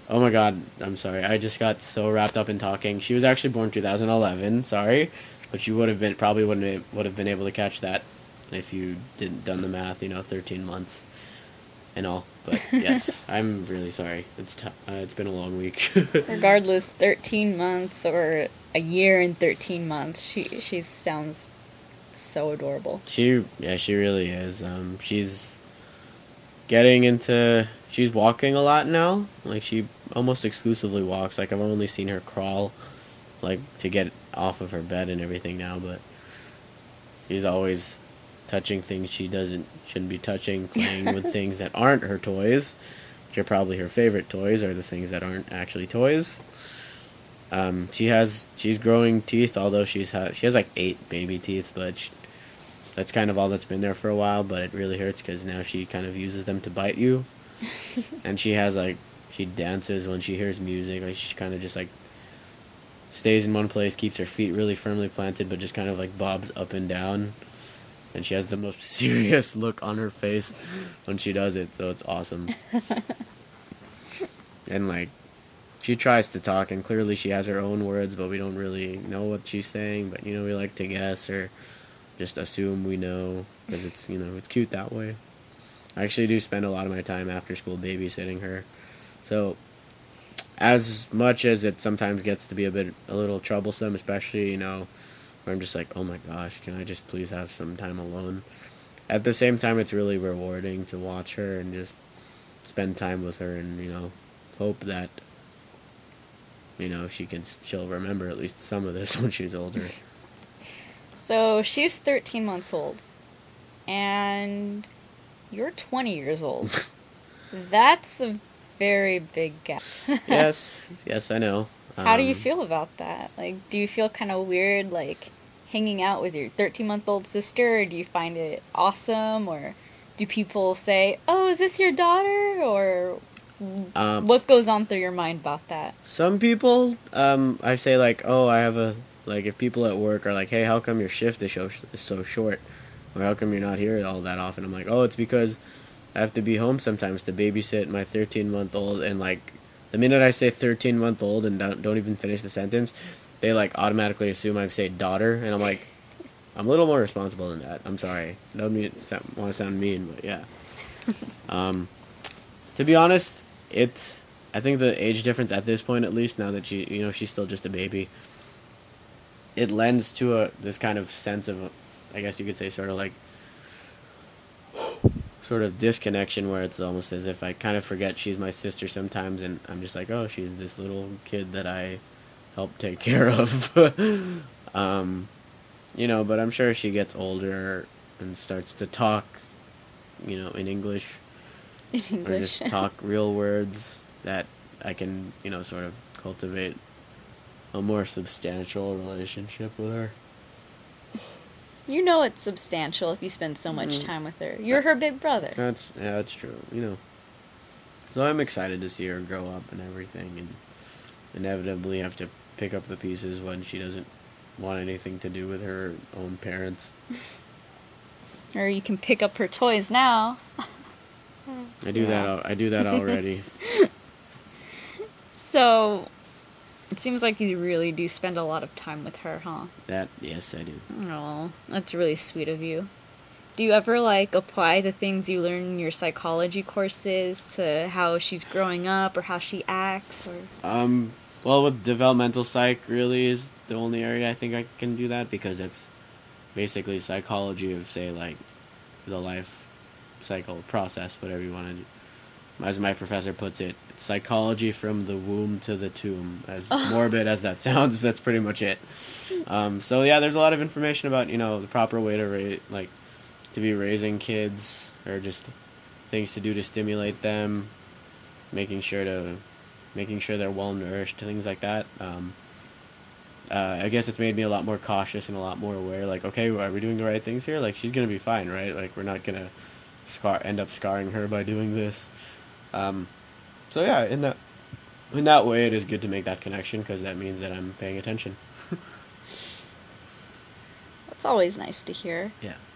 Oh my God, I'm sorry. I just got so wrapped up in talking. She was actually born 2011. Sorry, but you would have been probably would have been able to catch that if you didn't done the math. 13 months and all. But yes, I'm really sorry. It's been a long week. Regardless, 13 months or a year and 13 months, she sounds so adorable. She really is. She's walking a lot now. Like, she almost exclusively walks. Like, I've only seen her crawl, like, to get off of her bed and everything now, but she's always touching things shouldn't be touching, playing with things that aren't her toys, which are probably her favorite toys, or the things that aren't actually toys. She's growing teeth, although she has like 8 baby teeth, but that's kind of all that's been there for a while. But it really hurts because now she kind of uses them to bite you, and she dances when she hears music. Like, she kind of just like stays in one place, keeps her feet really firmly planted, but just kind of like bobs up and down. And she has the most serious look on her face when she does it, so it's awesome. And like, she tries to talk, and clearly she has her own words, but we don't really know what she's saying. But we like to guess or just assume we know, because it's cute that way. I actually do spend a lot of my time after school babysitting her, so as much as it sometimes gets to be a little troublesome, especially where I'm just like, oh my gosh, can I just please have some time alone? At the same time, it's really rewarding to watch her and just spend time with her, and hope that she'll remember at least some of this when she's older. So she's 13 months old, and you're 20 years old. That's a very big gap. yes, I know. How do you feel about that? Like, do you feel kind of weird, like, hanging out with your 13-month-old sister, or do you find it awesome, or do people say, oh, is this your daughter, or what goes on through your mind about that? Some people, I say, like, oh, like, if people at work are like, hey, how come your shift is so short, or how come you're not here all that often? I'm like, oh, it's because I have to be home sometimes to babysit my 13-month-old, and like, the minute I say 13-month-old and don't even finish the sentence, they like automatically assume I've said daughter, and I'm like, I'm a little more responsible than that. I'm sorry. I don't want to sound mean, but yeah. To be honest, I think the age difference at this point, at least now that she's still just a baby, it lends to this kind of sense of, I guess you could say, sort of disconnection, where it's almost as if I kind of forget she's my sister sometimes, and I'm just like, oh, she's this little kid that I help take care of. But I'm sure she gets older and starts to talk, in English. In English. Or just talk real words that I can, sort of cultivate a more substantial relationship with her. You know it's substantial if you spend so much time with her. You're her big brother. That's true. So I'm excited to see her grow up and everything, and inevitably have to pick up the pieces when she doesn't want anything to do with her own parents. Or you can pick up her toys now. I do that already. So, it seems like you really do spend a lot of time with her, huh? Yes, I do. Oh, that's really sweet of you. Do you ever, like, apply the things you learn in your psychology courses to how she's growing up or how she acts? Or Well, with developmental psych, really is the only area I think I can do that, because it's basically psychology of, say, like, the life cycle process, whatever you want to do. As my professor puts it, it's psychology from the womb to the tomb. As morbid as that sounds, that's pretty much it. So yeah, there's a lot of information about the proper way to be raising kids, or just things to do to stimulate them, making sure they're well nourished, things like that. I guess it's made me a lot more cautious and a lot more aware. Like, okay, are we doing the right things here? Like, she's gonna be fine, right? Like, we're not gonna end up scarring her by doing this. So yeah, in that way, it is good to make that connection, because that means that I'm paying attention. That's always nice to hear. Yeah.